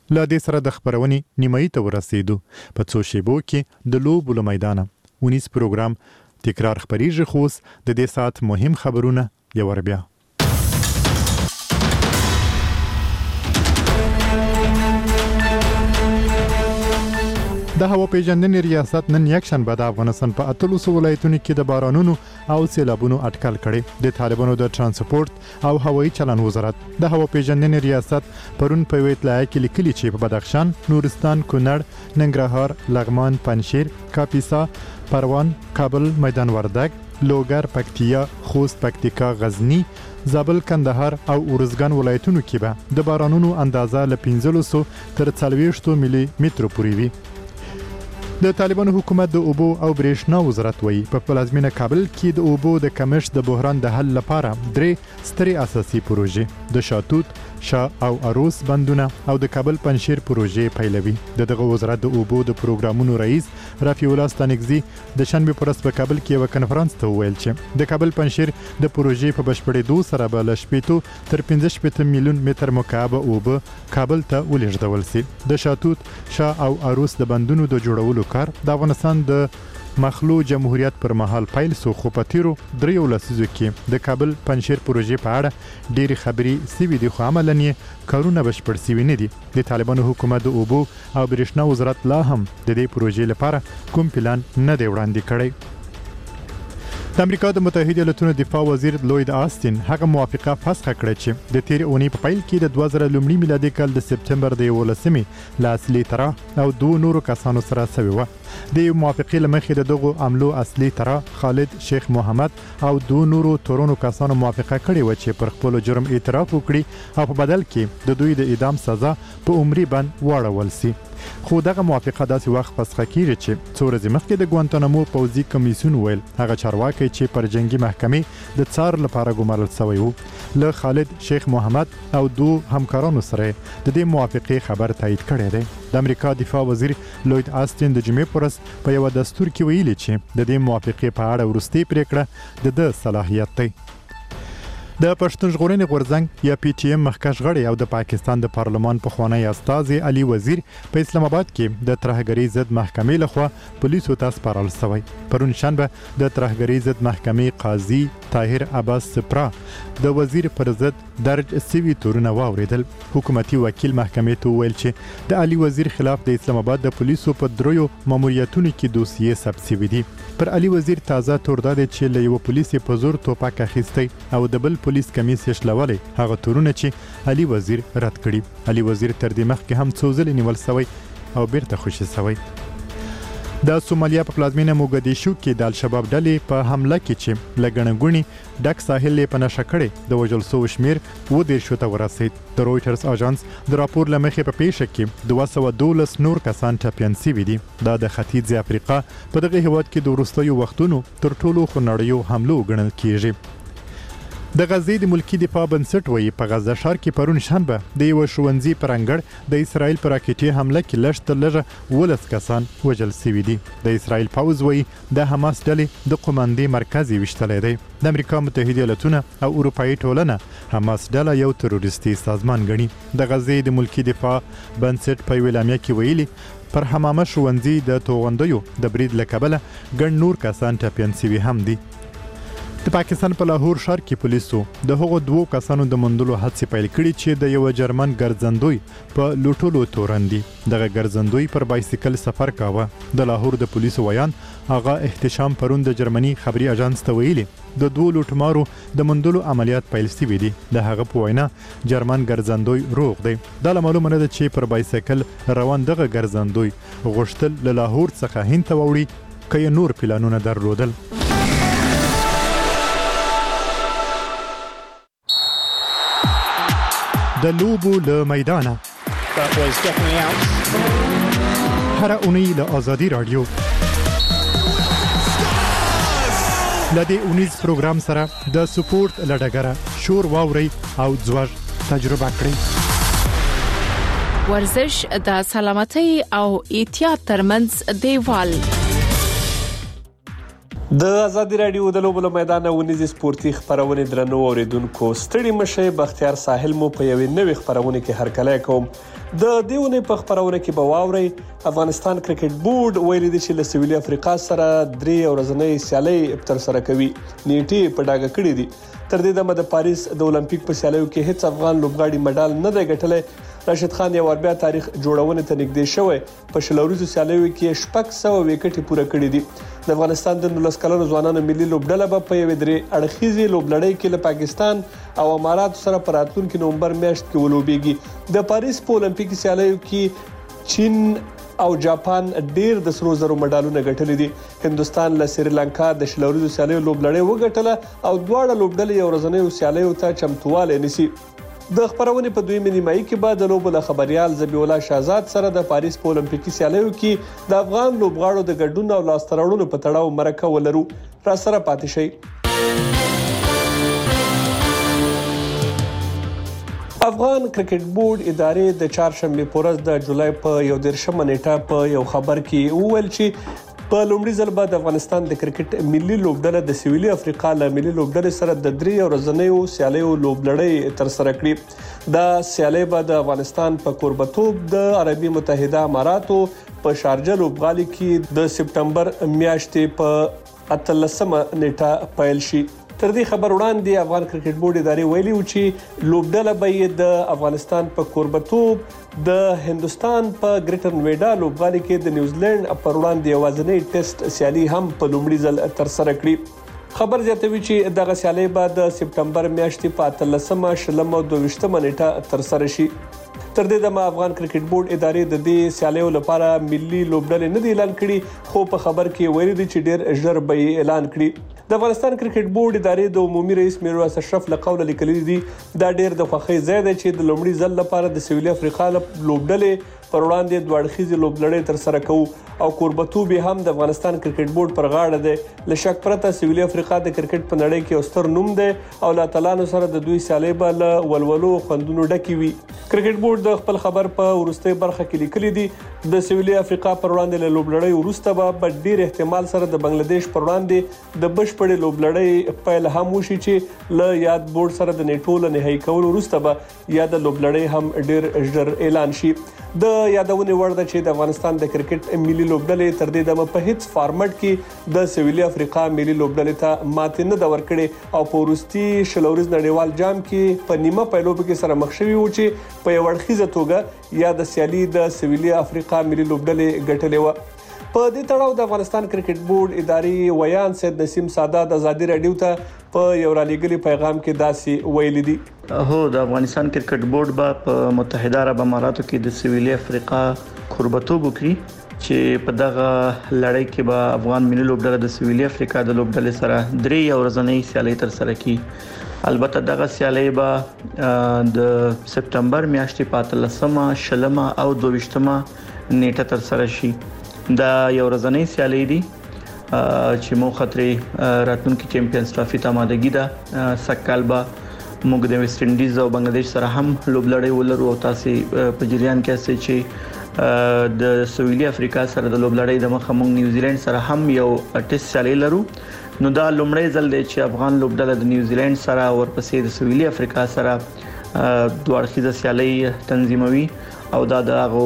له دې سره د خبرونې نیمایي ته ورسېدو. په څو شیبو کې د لوبو له میدانه 19 پروګرام تکرار خبرېږي، خو اوس د دې ساعت مهم خبرونه یو ور بیا. د هوا پیژندنې ریاست نن یکشنبه د افغانستان په 13 ولایتونو کې د بارانونو او سیلابونو اټکل کړي. د طالبانو د ترانسپورت او هوایي چلن وزارت د هوا پیژندنې ریاست پرون په یوه اطلاع کې لیکلي چې په بدخشان، نورستان، کونړ، ننګرهار، لغمان، پنجشیر، کاپیسا، پروان، کابل، میدان وردګ، لوګر، پکتیا، خوست، پکتیکا، غزنی، زابل، کندهار او ارزګان ولایتونو کې به د بارانونو اندازه له 1500 تر 40 ملي متر پورې وي. د طالبانو حکومت د اوبو او برېښنا وزارت وایي په پلازمینه کابل کې د اوبو د کمښت د بحران د حل لپاره 3 سترې اساسي پروژې د شاتوت، شاه او اروس بندونه او د کابل پنجشیر پروژې پیلوي. دغه وزارت د اوبو د پروګرامونو رئیس رفیع الله ستانکزي د شنبه پر ورځ په کابل کې یو کنفرانس ته ویل چې د کابل پنجشیر د پروژې په بشپړېدو سره به له 15 تر 15 میلیون متر مکعب اوبه کابل ته ولېږدول شي. د شاتوت، شاه او اروس د بندونو د جوړولو کار د افغانستان د مخلو جمهوریت پر مهال پیل سو، خو په تیرو 3 لسیزو کې د کابل پنجشیر پروژې په اړه ډېری خبرې سوي دي، خو عملاً یې کارونه بشپړ سوي نه دي. د طالبانو حکومت د اوبو او برېښنا وزارت لا هم د دې پروژې لپاره کوم پلان نه دی وړاندې کړی. د امریکا د متحده ایالاتونو دفاع وزیر لوید آستین هغه موافقه فسخ کړه چې د تیر اونۍ په پیل کې د 2000 لومړي میلادي کال د سپتمبر د 11مې له اصلي طرح او 2 نورو کسانو سره شوی و. د موافقې لمخې د دغو عملو اصلي طرح خالد شیخ محمد او 2 نورو تورونو کسانو موافقه کړې و چې پر خپل جرم اعتراف وکړي او په بدل کې د دوی د اعدام سزا په عمري بند واړول شي. خو دغه موافقه داسې وخت فسخ کیږي چې څو ورځې مخکې د ګوانتانامو پوځي کمیسیون ویل هغه چارواکي چې پر جنگي محکمې د څار لپاره ګمارل شوی وو له خالد شیخ محمد او 2 همکارانو سره د دې موافقې خبر تایید کړی دی. د امریکا دفاع وزیر لوید آستین د جمعې پر ورځ په یو دستور کې ویلي چې د دې موافقې په اړه وروستۍ پریکړه د صلاحیت دی. د پښتون ژغورنې غورځنګ یا پی ټی ایم مخکښ غړی او د پاکستان د پارلمان پخوانی استازي علي وزیر په اسلام آباد کې د ترهګرۍ ضد محکمې لخوا پولیسو ته سپارل شوی. پرون شنبه د ترهګرۍ ضد محکمې قاضي طاهر عباس سپرا د وزیر پر ضد درج سوي تورونه واوریدل. حکومتي وکیل محکمې ته ویل چې د علي وزیر خلاف د اسلام آباد د پولیسو په 3 ماموریتونو کې دوسیې ثبت شوي دي. پر علي وزیر تازه تور داده چې له یو پولیس په زور توپک اخیستی او د بل پولیس کمیس یې شلولې هغه تورونه چې علي وزیر رد کړي. علي وزیر تر دې مخکې هم څو ځلې نیول شوی او بیرته خوشي شوی. د سومالیا په پلازمینه موګدیشو کې د الشباب ډلې په حمله کې چې لګڼګونی ډک ساحل په نشه کړي د وژل شو شمیر و دیر شو ته ورسید. د رويټرز اژانس د راپور لمخې په پیښه کې 212 نور کسان ټپيان شوي دي. دا د ختیځ افریقا په دغه هیواد کې د وروستیو وختونو تر ټولو خونړیو حملو ګڼل کیږي. د غزې د ملکی دفاع بنسټ وایي په غزه ښار کې پرون شنبه د یو ښوونځي پر انګړ د اسرائیل پر راکټي حمله کې لږ تر لږه 12 کسان وژل شوي دي. د اسرائیل پوځ وایي د حماس ډلې د قوماندې مرکز ویشتلی دی. د امریکا متحده ایالاتونه او اروپایي ټولنه حماس ډله یو تروریستي سازمان ګڼي. د غزې د ملکی دفاع بنسټ په ویلامیا کې ویلي پر حمامه ښوونځي د توغندیو د برید له کبله ګڼ نور کسان ټپیان شوي هم دي. د پاکستان په لاهور ښار کې پولیسو د هغو 2 کسانو د موندلو هڅې پیل کړي چې د یو جرمن ګرځندوی په لوټولو تورن دي. دغه ګرځندوی پر بایسیکل سفر کاوه. د لاهور د پولیسو ویان هغه احتشام پرون د جرمني خبري اژانس ته ویلي د 2 لوټمارو د موندلو عملیات پیل شوي دي. د هغه په وینا جرمن ګرځندوی روغ دی. دا معلومه نه ده چې پر بایسیکل روان دغه ګرځندوی غوښتل له لاهور څخه هند ته وړي که نور پلانونه درلودل. د لوبو له میدانه هر اونۍ له آزادي رادیو لدې اونیز پروګرام سره د سپورت لډګره شور واوري او ځوږ تجربه کړئ. ورزش د سلامتۍ او احتیاط ترمنځ دیوال. د ازادي راډیو د لوبو له میدانه ونیزي سپورتي خبرونه درنو اوریدونکو ستړي مشه بختیار ساحل مو په یوې نوې خبرونه کې هرکلی کوم د دیونه په خبرونه کې به واوري افغانستان کرکټ بورډ ویلي دی چې له سویلي افریقا سره 3 ورځنۍ سیالي تر سره کوي نیټه په ډاګه کړې دي تر دې دمه د پاریس د اولمپیک په سیالیو کې هیڅ افغان لوبغاړي مډال نه دی ګټلی راشد خان یو بیا تاریخ جوړونه ته نږدې شوی په شلوريزو سیالیو کې 600 وکټې پوره کړې دي د افغانستان د 19 کلنو ځوانانو ملي لوبډله په یوې درې اړخیزي لوبلړۍ کې له پاکستان او امارات سره په راتلونکي نومبر میاشت کې ولوبېږي د پاریس په اولمپیک سیالیو کې چین او جاپان ډیر د سرو زرو مډالونه ګټلي دي هندستان له سریلانکا د شلوريزو سیالیو لوبلړۍ وګټله او دواړه لوبډلې یو ورځنۍ سیالیو ته چمتواله نيسي د خبرونه په دویمه نیمایي کې بعد د لوبو له خبريال زبی الله شهزاد سره د پاریس په اولمپیکي سیالیو کې د افغان لوبغاړو د ګډون او لاسترړونو په تړاو مرکه ولرو را سره پاتې شي افغان کرکټ بورډ ادارې د چهارشنبه پورز د جولای په 11 نیټه په یو خبر کې وویل چې په لومړي ځل بعد افغانستان د کرکټ ملي لوبډله د سویلي افریقا له ملي لوبډلې سره د 3 ورځنیو سیالیو لوبلړۍ تر سره کړې دا سیالي به د افغانستان په قربتوب د عربي متحده اماراتو په شارجه لوبغالي کې د سپټمبر میاشتې په 18 نیټه پیل شي تر دې خبر وړاندې افغان کرکټ بورډ ادارې ویلي و چې لوبډله به د افغانستان په قربتوب د هندستان په ګریټر نویډا لوبغالي کې د نیوزیلند پر وړاندې یوازینی ټیسټ سیالي هم په لومړي ځل تر سره کړې خبر زیاتوي چې دغه سیالي به د سپټمبر میاشتې په 18 شلم او 22 نیټه تر سره شي تر دې دمه افغان کرکټ بورډ ادارې د دې سیالیو لپاره ملي لوبډلې نه دی اعلان کړي خو په خبر کې ویلي دي چې ډېر ژر به اعلان کړي د افغانستان کرکټ بورډ ادارې د عمومي رئیس میرویس اشرف له قوله لیکلي دي دا ډېر د خوښۍ ځای دی چې د لومړي ځل لپاره د سویلي افریقا لوبډلې پر وړاندې دوه اړخیزې لوبلړۍ تر سره کوو او قربتوب هم د افغانستان کرکټ بورډ پر غاړه دی له شک پرته سویلي افریقا د کرکټ په نړۍ کې اوستر نوم دی او لا تعالی سره د دوی سیالي به له ولولو خوندونو ډکې وي کرکټ بورډ د خپل خبر په ورستۍ برخه کې لیکلي دي د سویلي افریقا پر وړاندې له لوبلړۍ وروسته به ډیر احتمال سره د بنگلاديش پر وړاندې د بشپړې لوبلړۍ پیل هم وشي چې له یاد بورډ سره د نیټو له نهایی کولو وروسته به یاد لوبلړۍ هم ډیر ژر اعلان شي د یادونه وړ ده چې د افغانستان د کرکټ ملي لوبډلې تر دې دمه په هیڅ فارمټ کې د سویلي افریقا ملي لوبډلې ته ماتې نه دا ورکړي او په وروستي شلوريز نړیوال جام کې په نیمه پیلوب کې سره مخ شوی و چې په یو اړخیزه توګه یا د سیالي د سویلي افریقا ملي لوبډلې ګټلې و په دې تړاو د افغانستان کرکټ بورډ اداري ویان سید نسیم سادات ازادي رادیو ته په یو رالېګلي پیغام کې داسې ویلي دي هو د افغانستان کرکټ بورډ په متحده عرب اماراتو کې د سویلي افریقا قربتوب وکړي چې په دغه لړۍ کې به افغان ملي لوبډله د سویلي افریقا د لوبډلې سره 3 ورځنۍ سیالي تر سره کړي البته دغه سیالي به د سپټمبر میاشتې په 18 شلم او 22 نیټه تر سره شي دا یو ورځنۍ سیالي دي چې مو خطرې راتلونکي چمپیونز ټرافي ته آمادګي ده سکهال به موږ د ویسټ انډیز او بنگلاديش سره هم لوبلړۍ ولرو او تاسو په جریان کې اسئ چې د سویلي افریقا سره د لوبلړۍ د مخه موږ نیوزیلند سره هم یو ټیسټ سیالي لرو نو دا لومړی ځل دی چې افغان لوبډله د نیوزیلند سره ورپسې د سویلي افریقا سره دوه اړخیزه سیالي تنظیموي او دا د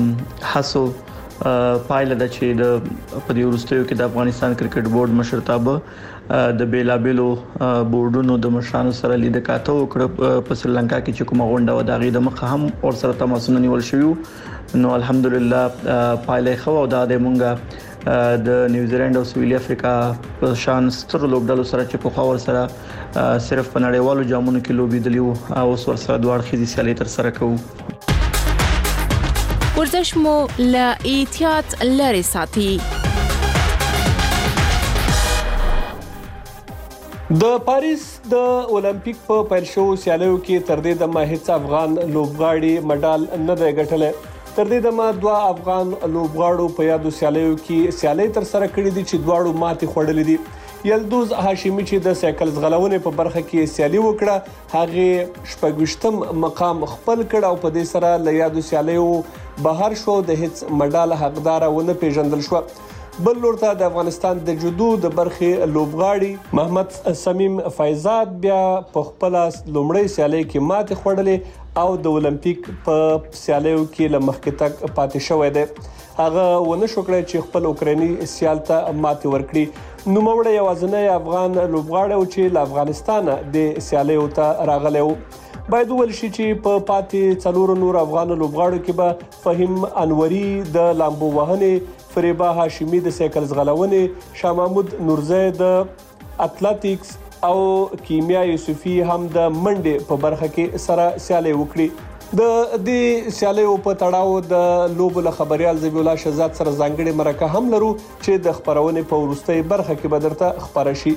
هڅو پایله ده چې د په دې وروستیو کې د افغانستان کرکټ بورډ مشرتابه د بیلابلو بورډونو د مشرانو سره لید کاته وکړه په سریلانکا کې چې کومه غونډه و دغه د مخه هم اور سره تماسونه نیول شوی نو الحمدلله پایله خو او د مونږه د نیوزیلند او سویلي افریقا په شان ستر لوبډلو سره چې په خاور سره صرف په نړیوالو جامونو کې لوبي دلیو او سر سره دوه اړخیزي سیالي تر سره کوو ورزش مو له احتیاط لري ساتي د پاریس د اولمپیک په پیل شو سیالیو کې تر دې دمه هیڅ افغان لوبغاړي مډال نه دی ګټلی تر دې دمه دوه افغان لوبغاړو په یادو سیالیو کې سیالي تر سره کړې دي چې دواړو ماتې خوړلې دي یلدوز هاشمی چې د سایکل ځغلونې په برخه کې سیالي وکړه هغه شپږشتم مقام خپل کړ او په دې سره له یادو سیالیو بهر شو د هیڅ مډال حقدار ونه پیژندل شو بل لور ته د افغانستان د جودو د برخې لوبغاړي محمد سمیم فیضات بیا په خپل لومړی سیالي کې ماتې خوړلې او د اولمپیک په سیالیو کې لمخکې تک پاتې شوی دی. هغه ونه شو کړی چې خپل اوکراني سیال ته ماتې ورکړي. نوموړی یوازینی افغان لوبغاړی و چې له افغانستانه د سیالیو ته راغلی و. باید ویل شي چې په پاتې 4 نور افغان لوبغاړو کې به فهیم انوري د لامبو وهنې، فریبا هاشمی د سایکل ځغلونې، شاه محمود نورزی د اتلټیکس او کیمیا یوسفی هم د منډې په برخه کې سره سیالي وکړي. د دې سیالیو په تړاو د لوبو له خبريال زبیح الله شهزاد سره ځانګړي مرکه هم لرو چې د خبرونې په وروستۍ برخه کې به درته خبره شي.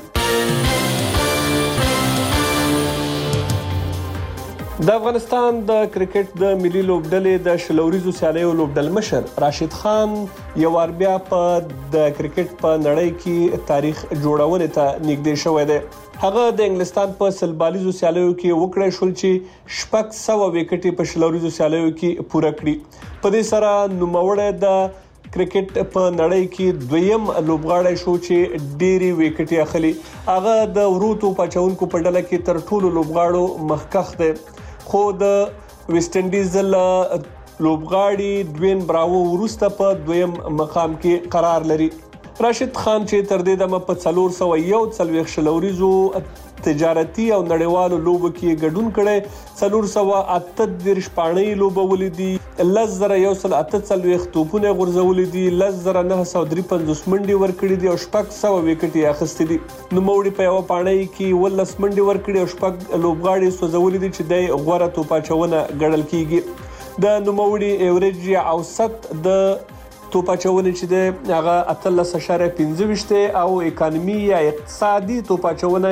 د افغانستان د کرکټ د ملي لوبډلې د شلوريزو سیالیو لوبډل مشر راشد خان یو وار بیا په د کرکټ په نړۍ کې تاریخ جوړونې ته نږدې شوی دی. هغه د انګلستان په سلبالیزو سیالیو کې وکړای شول چې 600 وکټې په شلوريزو سیالیو کې پوره کړي. په دې سره نوموړی د کرکټ په نړۍ کې دویم لوبغاړی شو چې ډېری وکټې اخلي. هغه د وروتو پچونکو په ډله کې تر ټولو لوبغاړو مخکښ دی. خو د ویسټ انډیز لوبغاړي ډوین براوو وروسته په دویم مقام کې قرار لري. راشد خان چې تر دې دمه په 441 شلوريزو تجارتي او نړیوالو لوبو کې ګډون کړي، 438 پاڼې لوبولې دي، 10148 توپونه غورځولې دي، 10953 منډې ورکړې دي او 600 وکټې اخیستې دي. نوموړي په یو پاڼې کې 12 منډې ورکړې او 6 لوبغاړي سوځولې دي چې د غوړه توپاچونه ګڼل کیږي. د نوموړي ایوریج اوسط د توپاچونه چې د هغه 13.25 او اکانومي یا اقتصادي توپاچونه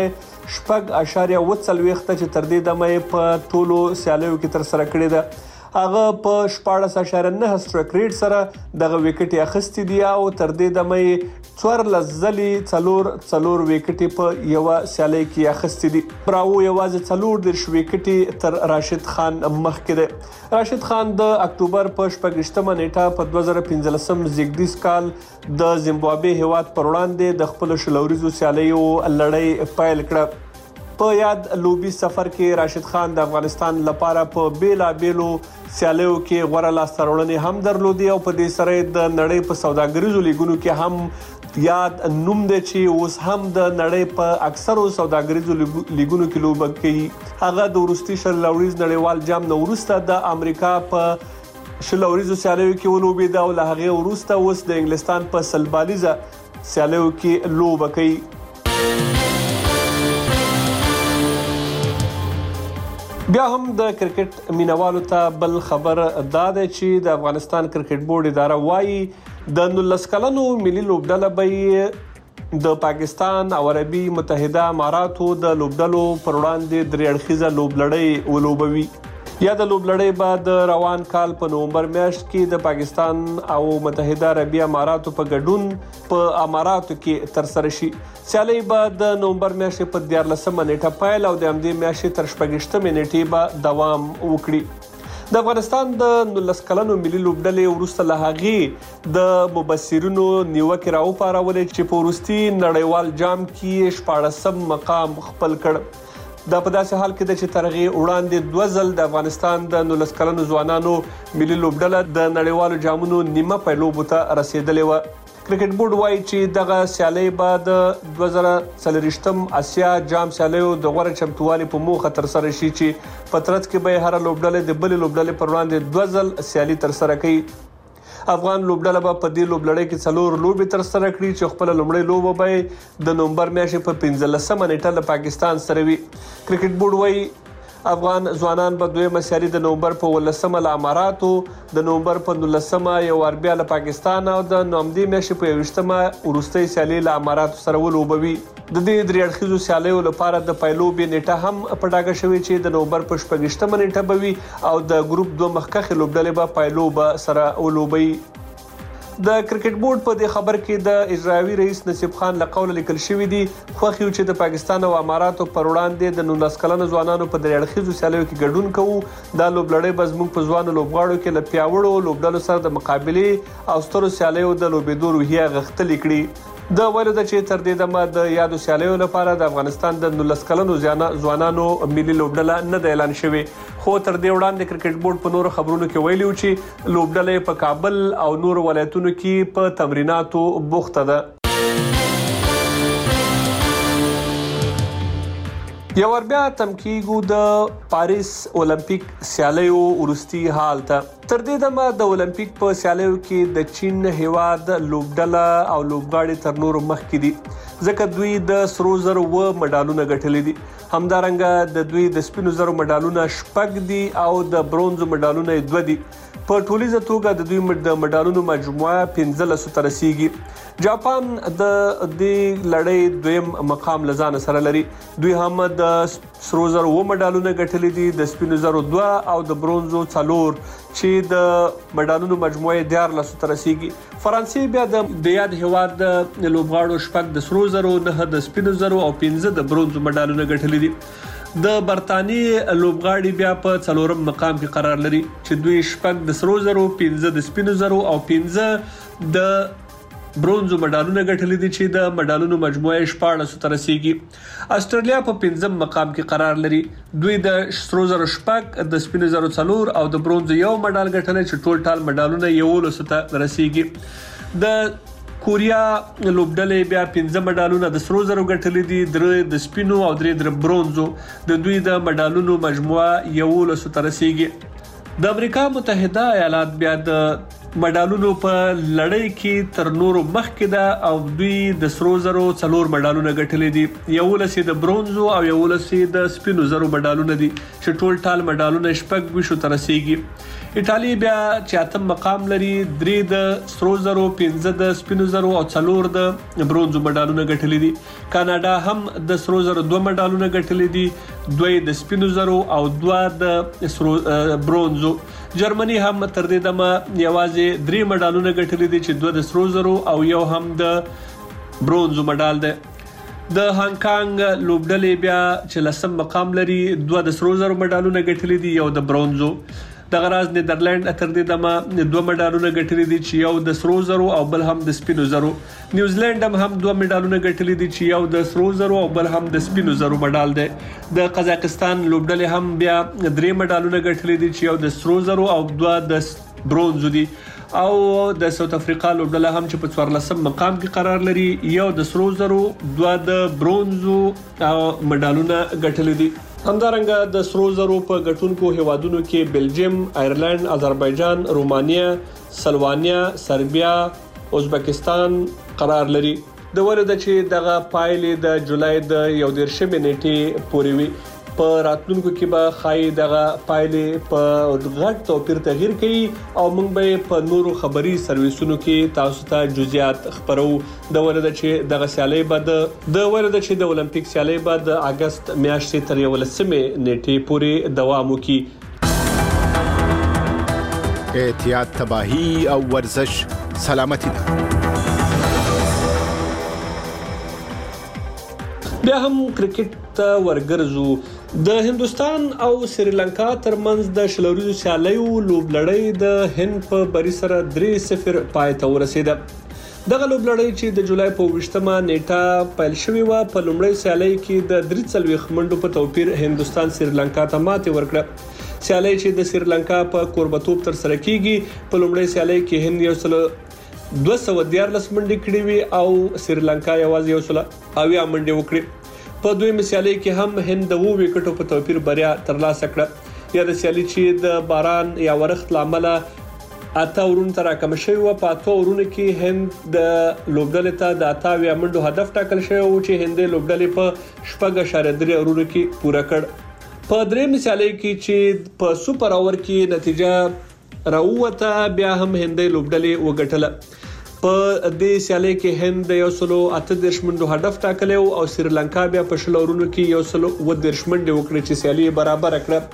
6.40 چې تر دې دمه په ټولو سیالیو کې تر سره کړی ده. هغه په 14.9 سټرایک ریټ سره دغه وکټي اخیستې دي او تر دې دمه 14 ځلې 4 وکټي په یو سیالي کې اخیستې دي. براو یوازې 4 وکټي تر راشد خان مخکې ده. راشد خان د اکتوبر په 28مه نیټه په 2015 زیږدیز کال د زیمبابوې هیواد پر وړاندې د خپل شلوريزو سیالیو لړۍ پیل کړه. په یاد لوبي سفر کې راشد خان د افغانستان لپاره په بیلابېلو سیالیو کې غوړه لاسته راوړنې هم درلودي او په دې سره د نړۍ په سوداګریزو لیګونو کې هم یاد نوم دی چې اوس هم د نړۍ په اکثرو سوداګریزو لیګونو کې لوبه کوي. هغه د وروستي شلوريز نړیوال جام نو وروسته د امریکا په شلوريزو سیالیو کې ولوبېد او له هغه وروسته اوس د انګلستان په سلبالیزه سیالیو کې لوبه کوي. بیا هم د کرکټ مینوالو ته بل خبر دا دی چې د افغانستان کرکټ بورډ اداره وایي د 19 کلنو ملي لوبډله به د پاکستان او عربي متحده اماراتو د لوبډلو پر وړاندې درې اړخیزه لوبلړۍ ولوبوي. یا د لوبلړۍ به د روان کال په نومبر میاشت کې د پاکستان او متحده عربي اماراتو په ګډون په اماراتو کې تر سره شي. سیالي به د نومبر میاشتې په 14مه نیټه پیل او د همدې میاشتې تر 28مه نیټې به دوام وکړي. د افغانستان د 19 کلنو ملي لوبډلې وروسته له هغې د مبصرینو نیوکې راوپارولې چې په وروستي نړیوال جام کې 14 مقام خپل کړ. دا په داسې حال کې ده چې تر هغې وړاندې 2 ځل د افغانستان د 19 کلنو ځوانانو ملي لوبډله د نړیوالو جامونو نیمه پایلوبو ته رسیدلې وه. کرکټ بورډ وایي چې دغه سیالۍ به د 2024 اسیا جام سیالیو د غوره چمتووالي په موخه تر سره شي چې په ترڅ کې به هر لوبډله د بل لوبډلې پر وړاندې 2 ځل سیالي تر سره کوي. افغان لوبډله به په دې لوبلړۍ کې 4 لوبې تر سره کړي چې خپل لومړی لوبه به د نومبر میاشتې په 15مه نیټه له پاکستان سره وي. کرکټ بورډ وایي افغان ځوانان به دویمه سیالي د نومبر په 18مه له اماراتو، د نومبر په 19مه یو وار بیا له پاکستان او د همدې میاشتې په 21مه وروستۍ سیالي له اماراتو سره ولوبوي. د دې درې اړخیزو سیالیو لپاره د پایلوبې نیټه هم په ډاګه شوې چې د نومبر په 28مه نیټه به وي او د ګروپ 2 مخکښې لوبډلې به پایلوبه سره ولوبوي. د کرکټ بورډ په دې خبر کې د اجرایوي رئیس نصیب خان له قوله لیکل شوی دی خوښ یو چې د پاکستان او اماراتو پر وړاندې د 19 کلنو ځوانانو په درې اړخیزو سیالیو کې ګډون کوو دا لوبلړۍ به زموږ په ځوانو لوبغاړو کې له پیاوړو لوبډلو سره د مقابلې او سترو سیالیو د لوبېدو روحیه غښتلې کړي د ویلو د چې تر دې دمه د یادو سیالیو لپاره د افغانستان د 19 کلنو ځوانانو ملي لوبډله نه د اعلان شوی خو تر دې وړاندې کرکټ بورډ په نورو خبرونو کې ویلي و چې لوبډله په کابل او نور ولایتونو کې په تمریناتو بوخته ده یو ور بیا تمکیګو د پاریس اولمپیک سیالیو ورستي حال ته تر دې دمه د اولمپیک په سیالیو کې د چین هیواد لوبډله او لوبغاړي تر نورو مخکې دي ځکه دوی د سرو زرو و مډالونه ګټلي دي همدارنګه د دوی د سپینو زرو مډالونه شپږ دي او د برونز مډالونه 2 دي په ټولیزه توګه د دوی د مډالونو مجموعه 15 ته رسیدي جاپان د دې لړۍ دویم مقام لزان سره لري دوی هم د سرو زرو و مډالونه ګټلي دي د سپینو زرو 2 او د برونزو 4 چې د مډالونو مجموعه 14 ته رسیدي فرانسې بیا د یاد هیواد د لوبغاړو شپږ د سرو زرو 9 د سپینو زرو او 15 د برونزو مډالونه ګټلي دي د برتانیې لوبغاړي بیا په 4م مقام کې قرار لري چې دوی شپږ د سرو زرو 15 د سپینو زرو او 15 د برونزو مډالونه ګټلي دي چې د مډالونو مجموعه 14 ته رسیدي استرالیا په 5م مقام کې قرار لري دوی د سرو زرو شپږ د سپینو زرو 4 او د برونزو یو مډال ګټلي چې ټول ټال مډالونه 11 ته رسیدي د کوریا لوبډلې بیا 15 مډالونه د سرو زرو ګټلي دي 3 د سپینو او 3 د برونزو د دوی د مډالونو مجموعه 11 ته رسیدي د امریکا متحده ایالات بیا د مډالونو په لړۍ کې تر نورو مخکې ده او دوی د سرو زرو 4 مډالونه ګټلي دي 11 د برونزو او 11 د سپینو زرو مډالونه دي چې ټول ټال مډالونه 26 ته رسیدي ایتالیا بیا 8م مقام لري 3 د سرو زرو 15 د سپینو زرو او 4 د برونزو مډالونه ګټلي دي کاناډا هم د سرو زرو 2 مډالونه ګټلي دي 2 د سپینو زرو او 2 د برونزو جرمني هم تر دې دمه یوازې 3 مډالونه ګټلي دي چې 2 د سرو زرو او یو هم د برونزو مډال ده د هانګ کانګ لوبډلې بیا چې 10م مقام لري 2 د سرو زرو مډالونه ګټلي دي یو د برونزو د غراز نیدرلند تر دې دمه 2 مډالونه ګټلي دي چې یو د سرو زرو او بل هم د سپینو زرو نیوزیلند هم 2 مډالونه ګټلي دي چې یو د سرو زرو او بل هم د سپینو زرو مډال دی د قزاقستان لوبډلې هم بیا 3 مډالونه ګټلي دي چې یو د سرو زرو او 2 د برونزو دي او د ساوث افریقا لوبډله هم چې په 14م مقام کې قرار لري یو د سرو زرو 2 د برونزو او مډالونه ګټلي دي همدارنګه د سرو زرو په ګټونکو هیوادونو کې بلجیم، آیرلند، آذربایجان، رومانیا، سلوانیا، سربیا، ازبکستان قرار لري د ورته چې دغه پایلې د جولای د 11 نیټې پورې وي په راتلونکو کې به خای دغه پایلې په غټ توپیر تغیر کوي او موږ به په نورو خبري سرویسونو کې تاسو ته جزئیات خبرو د ورته چې دغه سیالي بعد د ورته چې د اولمپیک سیالي بعد اگست میاشتې تر 11 نیټې پورې دوام وکړي احتیاط تباہی او ورزش سلامتی ده بیا هم کرکټ ته ورګرځو د هندستان او سریلانکا ترمنځ د شلوريزو سیالیو لوبلړۍ د هند په بری سره 3-0 پای ته ورسیده دغه لوبلړۍ چې د جولای په 20مه نیټه پیل شوې و په لومړۍ سیالۍ کې د 3 منډو په توپیر هندستان سریلانکا ته ماتې ورکړه سیالۍ چې د سریلانکا په کوربتوب تر سره کیږي په لومړۍ سیالۍ کې هند یو سل 214 منډې کړې وي او سریلانکا یوازې 100 منډې وکړې په دویمه سیالۍ کې هم هند د 2 وکټو په توپیر بریا ترلاسه کړه یا د سیالۍ چې د باران یا ورښت لامل اته ورون تر راکم شوی و په اته ورونه کې هند د لوبډلې ته د 80 منډو هدف ټاکل شوی او چې هند لوبډلې په 4.3 ورونه کې پوره کړ په درېمه سیالۍ کې چې په سوپر اوور کې نتیجه راووته بیا هم هند لوبډلې وګټله په دې سیالۍ کې هند یو سلو 8 منډو هدف ټاکلی او سریلانکا بیا په شلورونو کې یو سلو 10 منډې وکړې چې سیالي برابر کړه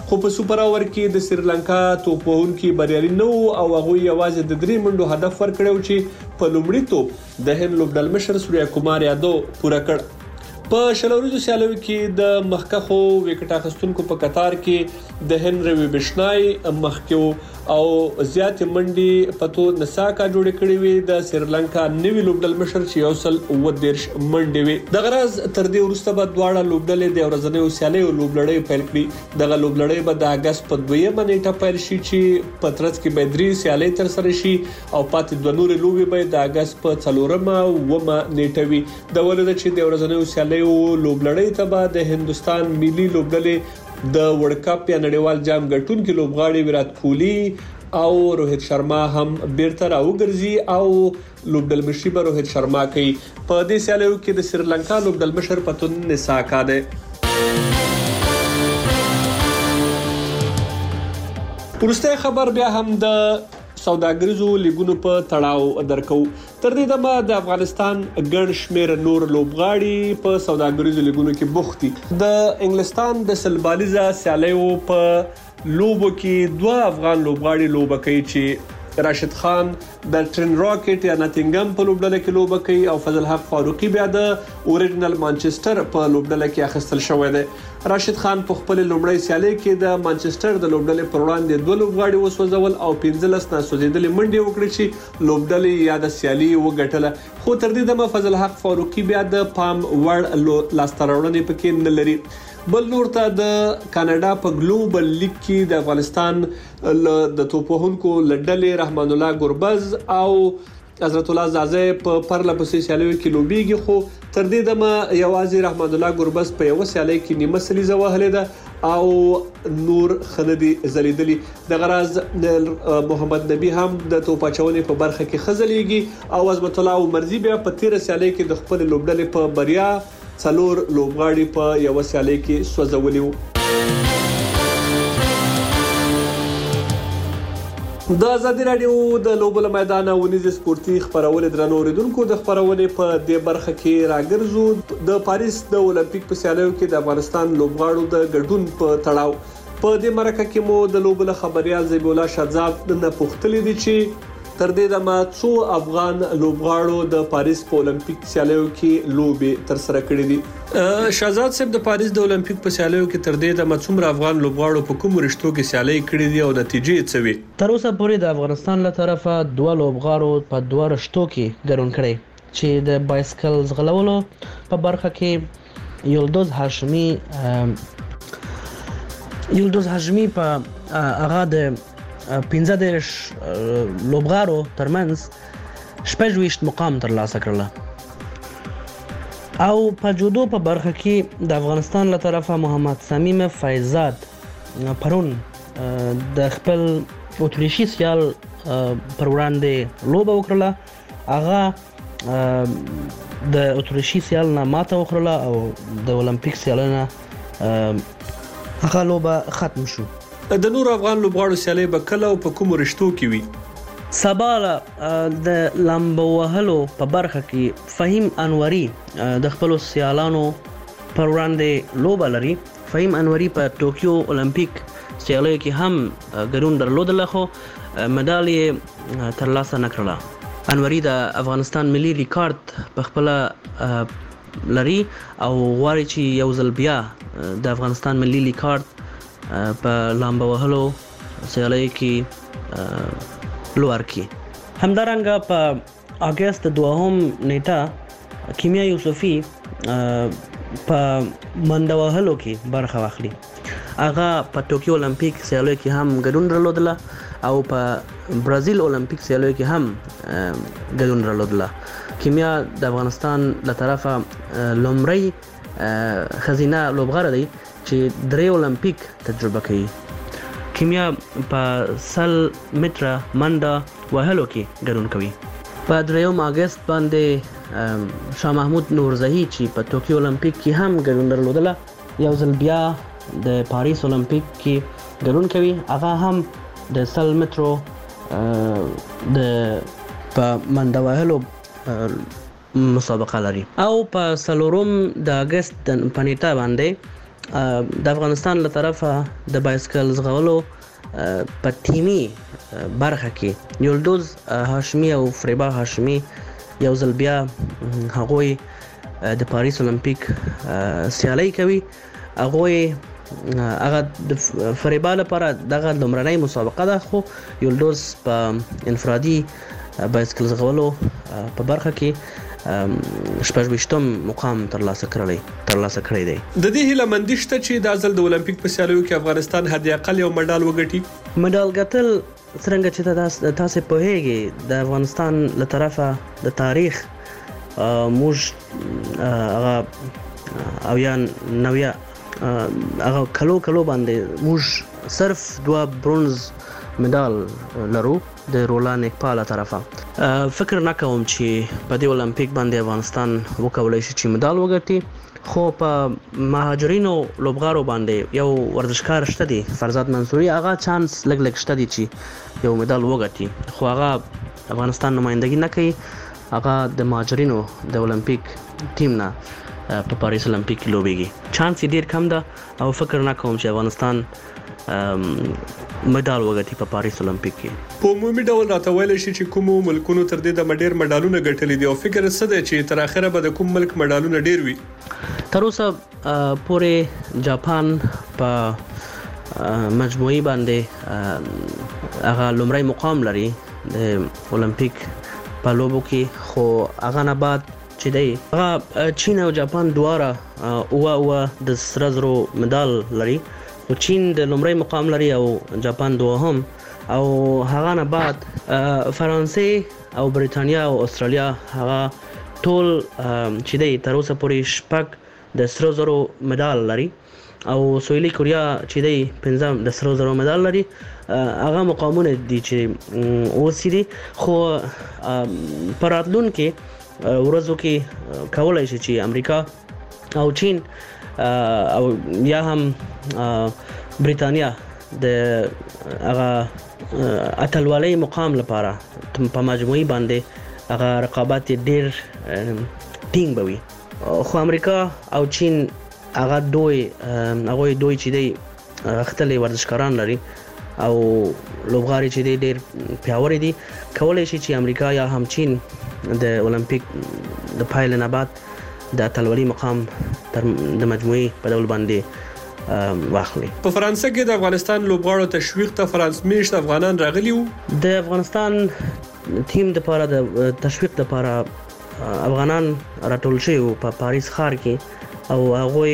خو په سوپر اوور کې د سریلانکا توپوونکي بریالي نه او هغه یوازې د 3 منډو هدف ورکړو چې په لومړي توپ د هند لوبډل مشر سوریا کومار یادو پوره کړ. په شلوريزو سیالیو کې د مخکخو وکټ اخیستونکو په قطار کې د هنري بشنای مخکیو او زیات منډي پتو نساکا جوړ کړی وي د سریلانکا نوی لوبډل مشر چې یوسل ودیرش منډي وي. د غرض تر دې وروسته به دواړه لوبډلې د ورځنیو سیالیو لوبلړۍ پیل کړي. د لوبلړۍ به د اگست په 2 نیټه پیل شي چې په ترڅ کې به 3 سیالۍ تر سره شي او پاتې د نورې لوبې به د اگست په 4 نیټه وي. د ولودت چې د ورځنیو سیالیو لوبلړۍ ته به د هندستان ملي لوبډلې د ورلد کپ یا نړیوال جام ګټونکو لوبغاړي ویرات کوهلی او روهیت شرما هم بیرته راوګرځي او لوبډل مشري به روهیت شرما کوي. په دې سیالیو کې د سریلانکا لوبډل مشر پتون نساکا ده. ورسته خبر بیا هم د سوداګریزو لیګونو په تړاو درکو. تر دې دمه د افغانستان ګڼ شمېر نور لوبغاړي په سوداګریزو لیګونو کې بوخت دي. د انګلستان د سلبالیزه سیالیو په لوبو کې 2 افغان لوبغاړي لوبه کوي چې راشد خان د ټرین راکټ یا ناتینګم په لوبډله کې لوبه کوي او فضل حق فاروقي بیا د اوریجنل مانچستر په لوبډله کې اخیستل شوی دی. راشد خان په خپل لومړی سیالي کې د مانچستر د لوبډلې پر وړاندې 2 لوبغاړي وسوځول او 15 ناسوځېدلې منډې وکړې چې لوبډلې یا د سیالي وګټله. خو تر دې دمه فضل حق فاروقي بیا د پام وړ لاسته راوړنې پکې نه لري. بل نور ته د کاناډا په ګلوبل لیګ کې د افغانستان د توپوهونکو لډلې رحمان الله ګربز او حضرت الله زازه په پرله پسې سیالیو کې لوبيږي. خو تر دې دمه یوازې رحمان الله ګربز په یو سیالي کې نیمه سلیزه وهلې ده او نور خندي زلیدلی. د غرض محمد نبی هم د توپاچونې په برخه کې خزلېږي او عظمت الله عمرزي بیا په 13 سیالي کې د خپل لوبډلې په بریا 4 لوبغاړي په یو سیالي کې سوځولي وو. د ازادي رادیو د لوبو میدان ونیز سپورتي خبرونه درنو اوریدونکو د خبرونه په دې برخه کې راګرځو. د پاریس د اولمپیک په سیالیو کې د افغانستان لوبغاړو د ګډون په تړاو په دې مرکه کې مو د لوبو خبريال زیب الله شادزاد نه پوښتلې دي چې تر دې دمه څو افغان لوبغاړو د پاریس په اولمپیک سیالیو کې لوبې تر سره کړې دي. شاهزاد صاحب د پاریس د اولمپیک په سیالیو کې تر دې دمه څومره افغان لوبغاړو په کوم رشتو کې سیالي کړې دي او نتیجې څه وي؟ تر اوسه پورې د افغانستان له طرفه 2 لوبغاړو په 2 رشتو کې ګډون کړي چې د بایسکل ځغلولو په برخه کې یلدوز هاشمی په هغه د 15 لوبغاړو ترمنځ 26 مقام ترلاسه کړل او په جودو په برخه کې د افغانستان له طرفه محمد صمیم فیضزاد پرون د خپل اتریشي سیال پر وړاندې لوبه وکړه. هغه د اتریشي سیال نه ماته وکړه او د اولمپیک سیالونه هغه لوبه ختم شو. د نور افغان لوبغاړو سیالي به کله او په کوم رشتو کې وي؟ سبا د لامبو وهلو په برخه کې فهیم انوري د خپل سیالانو پر وړاندې لوبه لري. فهیم انوري په ټوکیو اولمپیک سیالیو کې هم ګډون درلودل خو مډالۍ ترلاسه نکړه. انوري د افغانستان ملي ریکارډ په خپل لري او غواړي چې یو ځل بیا د افغانستان ملي ریکارډ په لامبو وهلو سیالیو کې لوړ کړي. همدارنګه په اگست 2 نیټه کیمیا یوسفی په منډه وهلو کې برخه واخلي. هغه په ټوکیو اولمپیک سیالیو کې هم ګډون درلودل او په برازیل اولمپیک سیالیو کې هم ګډون درلودل. کیمیا د افغانستان له طرفه لومړی خزینه لوبغاړه دی چې 3 اولمپیک تجربه کوي. کیمیا په 100 متره منډه وهلو کې ګډون کوي. په 3 اگست باندې شاه محمود نورزهی چې په ټوکیو اولمپیک کې هم ګډون درلودل یو ځل بیا د پاریس اولمپیک کې ګډون کوي. هغه هم د 100 مترو د په منډه وهلو مسابقه لري او په 4 د اگست په نیټه باندې د افغانستان له طرفه د بایسکل ځغلولو په ټیمي برخه کې یلدوز هاشمی او فریبا هاشمی یو ځل بیا هغوی د پاریس اولمپیک سیالي کوي. هغه د فریبا لپاره دغه لومړنۍ مسابقه ده، خو یلدوز په انفرادي بایسکل ځغلولو په برخه کې 26م مقام ترلاسه کړی دی. د دې هیله مندي شته چې د ځل د اولمپیک په سیالیو کې افغانستان حد اقل یو مډال وګټي. مډال ګټل څنګه چې تاسو په هیګي د افغانستان له طرفه د تاریخ موږ هغه او یا نویا هغه کلو باندې موږ صرف 2 برونز مډال لرو د رولان اقبال طرفه. فکر نکوم چې په دې اولمپیک باندې افغانستان وکولای شي چې مډال وګټي، خو په مهاجرینو لوبغارو باندې یو ورزشکار شته دی فرزاد منصوري، هغه چانس لګ شته دی چې یو مډال وګټي، خو هغه افغانستان نمائندګي نه کوي. هغه د مهاجرینو د اولمپیک ټیم نه په پاریس اولمپیک کې لوبېږي. چانس یې ډیر کم ده او فکر نکوم چې افغانستان مډال وګټي په پاریس اولمپیک کې. په عمومي ډول راته ویل شي چې کوم ملکونو تر دې د ډیر مډالونه ګټلي دي او فکر څه دی چې تر اخره به د کوم ملک مډالونه ډیر وي؟ تر اوسه پورې جاپان په مجموعي باندې هغه لومړی مقام لري د اولمپیک په لوبو کې، خو هغه نه بعد چې دی هغه چین او جاپان دواړه او د سره زرو مډال لري، خو چین د لومړی مقام لري او جاپان دوهم، او هغه نه بعد فرانسې او بریتانیا او استرالیا هغه ټول چې دی تر اوسه پورې 6 د سره زرو مډال لري، او سویلي کوریا چې دی 5 د سره زرو مډال لري. هغه مقامونه دي چې اوسې دي، خو په راتلونکي ورځو کې کولای شي چې امریکا او چین او یا هم بریتانیا د هغه اتلولۍ مقام لپاره په مجموعي باندې هغه رقابت ډیر ټینګ بوي، خو امریکا او چین هغه دوی چې دی اختلې ورزشکاران لري او لوبغاړي چې دی ډیر پیاوړي دي. کولای شي چې امریکا یا هم چین د اولمپیک د پایل نه بعد د اتلولۍ مقام د مجموعي په ډول باندې واخلي. په فرانسه کې د افغانستان لوبغاړو تشویق ته فرانس میشت افغانان راغلي وو. د افغانستان ټیم د لپاره د تشویق لپاره افغانان راټول شوي وو په پاریس ښار کې، او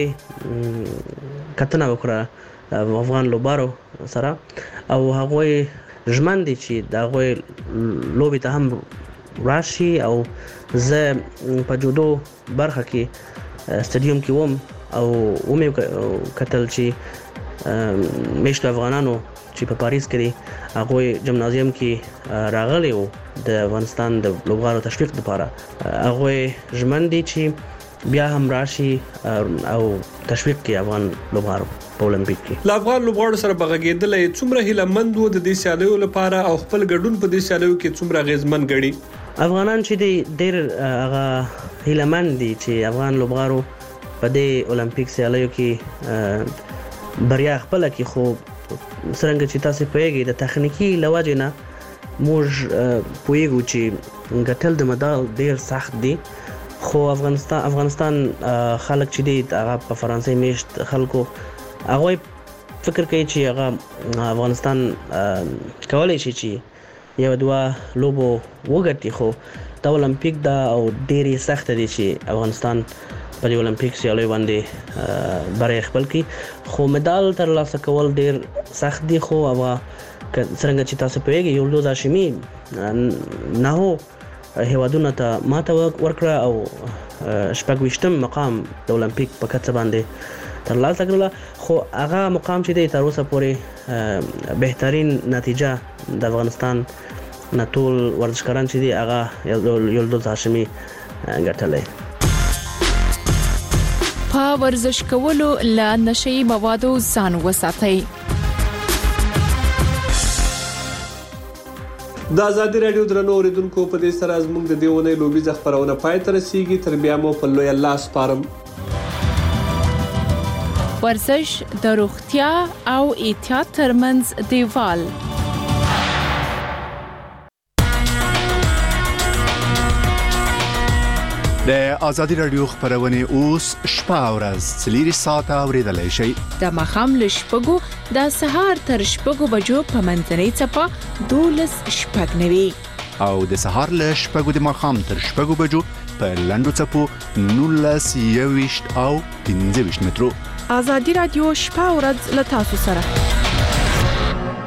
هغوی کتنه وکړه افغان لوبغاړو سره، او هغوی ژمن دي چې د هغوی لوبې ته هم راشي. او زه په جودو برخه کې سټډیوم کې وم او ومې کتل چې میشتو افغانانو چې په پاریس کې دي هغوی جمنازیم کې راغلي وو د افغانستان د لوبغاړو تشویق لپاره. هغوی ژمن دي چې بیا هم راشي او تشویق کوي افغان لوبغاړو په اولمپیک کې. لا افغان لوبغاړو سره بغږیدل څومره هیلمند وو د دې سیالیو لپاره او خپل ګډون په دې سیالیو کې څومره غیزمن ګړي؟ افغانان چې دی ډیر هغه هیلمند دي چې افغان لوبغاړو په دې اولمپیک سیالیو کې بریا خپل کې، خو څنګه چې تاسو پوهیږئ د تخنیکی لوجه نه موږ پوهیږو چې ګټل د مډال ډیر سخت دي، خو افغانستان خلک چې دی هغه په فرانسې میشت خلکو هغه فکر کوي چې هغه افغانستان کولای شي چې یو 2 لوبو وګټي، خو د اولمپیک دا او ډېری سخت دي چې افغانستان په دې اولمپیک سیالیو باندې بریا خپل کړي، خو مډال ترلاسه کول ډېر سخت دي. خو هغه څنګه چې تاسو پوهیږئ یلدوز هاشمي نه هیوادونو ته ماته ورکړه او 26م مقام د اولمپیک په کچه باندې ترلاسه کړله، خو هغه مقام چې دی تر اوسه پورې بهترین نتیجه د افغانستان نه ټول ورزشکاران چې دی هغه یلدوز هاشمي ګټلی. په ورزش کولو له نشئی موادو ځان وساتئ. د ازادي رادیو درنو اوریدونکو په دې سره زموږ د دیونه لوبي خبرونه پای ته رسیدي. تر بیا مو په لوی الله سپارم. ورزش د روغتیا او احتیاط ترمنځ دیوال. د ازادي رادیو خبرونه اوس شپه او ورځ 4 ساعته اوریدلای شئ. د مخام لشپګو د سهار تر شپګو بجو په منځنۍ چپه 12 شپږ نوي او د سهار له شپږو د مخام تر شپږو بجو په لندو چپو 19 او 15 مترو. ازادي رادیو شپه او ورځ له تاسو سره.